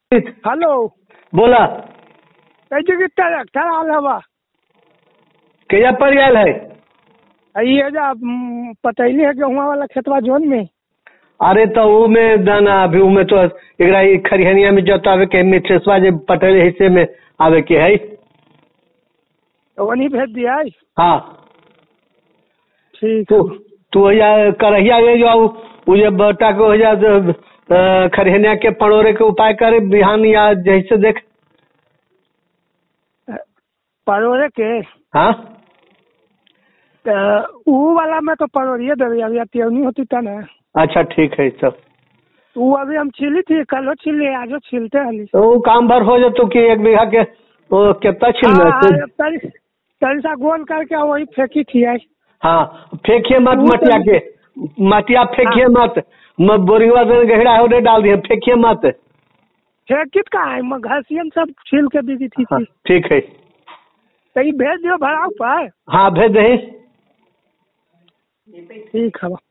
Hello. बोला कैसे कितना खराब हवा कहिया पड़ गया है? ये जा पतैली है गेहुआ वाला खेतवा जोन में। अरे तो ऊ में दाना अभी ऊ में तो एकरा ई खरिहनिया में जोतावे के मिथेसवा जे पटेल हिस्से में आवे के है। तो वही भेज दिया है। हाँ ठीक। तू या करहिया ये जो ऊ जे बटा को या खरिहनिया के पड़ोरे के उपाय करे बिहान या जैसे देख परोरे के। हाँ ऊ वाला में तो परोरिए देवी अभी त्योनी होती था ना। अच्छा ठीक है सब। वो अभी हम छिली थी, कल छिले आज छिलते हली। तो वो काम भर हो जातो कि 1 बीघा के वो कितना छिलना तनी सा गोल करके वही फेंकी थी आई। हाँ फेंकिए मत मटिया के, मटिया फेंकिए मत, बोरिंगवा से गहरा होने डाल दिए, फेंकिए मत। फेंकित का है घासियन सब छील के दी थी। हाँ, ठीक है तो ये भेज दियो भराव पर। हाँ भेज दे। ठीक है।